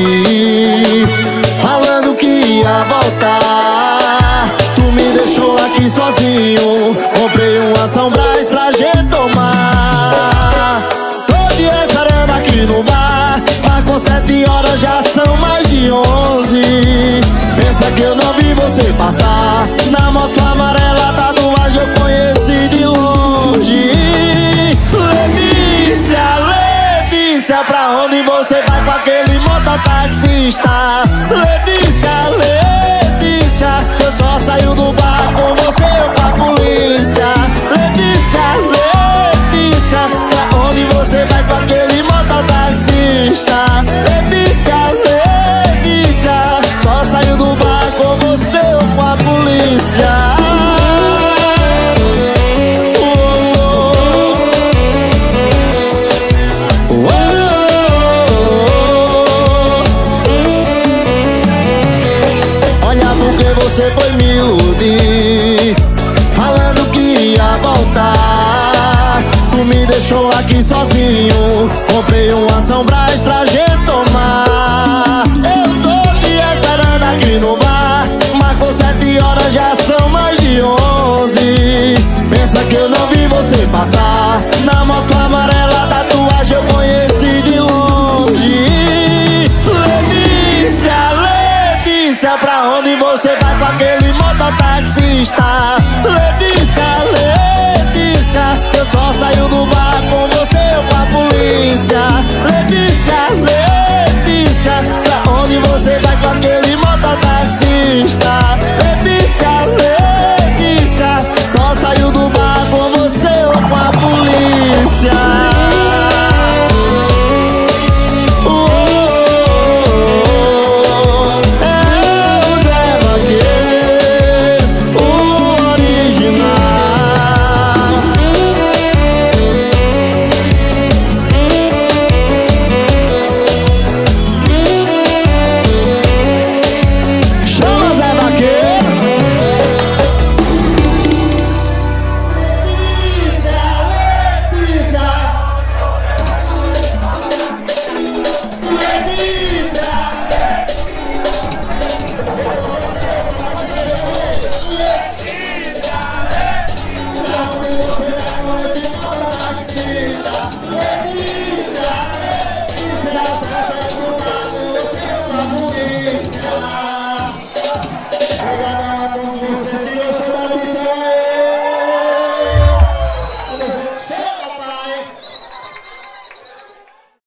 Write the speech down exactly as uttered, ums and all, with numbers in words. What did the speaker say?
falando que ia voltar. Tu me deixou aqui sozinho, comprei uma São Brás pra gente tomar. Tô te esperando aqui no bar, marcou sete horas, já são mais de onze. Pensa que eu não vi você passar, na moto amarela, tatuagem eu conheci de longe. Letícia, Letícia, pra onde você vai com aquele mototaxista? Letícia, Letícia, eu só saio do bar com você ou com a polícia. Letícia, Letícia, pra onde você vai com aquele mototaxista? Letícia, Letícia, só saio do bar com você ou com a polícia. Você foi me iludir, falando que ia voltar. Tu me deixou aqui sozinho, comprei uma São Brás pra gente tomar. Eu tô te esperando aqui no bar, marcou sete horas, já são mais de onze. Pensa que eu não vi você passar, na moto amarela, tatuagem eu conheci de longe. Letícia, Letícia, pra onde você vai com aquele mototaxista? Letícia, Letícia, eu só saio do bar com você ou com a polícia. Letícia, Letícia, pra onde você vai com aquele mototaxista? Letícia, Letícia, só saio do bar com você ou com a polícia. Letícia, Letícia, Letícia,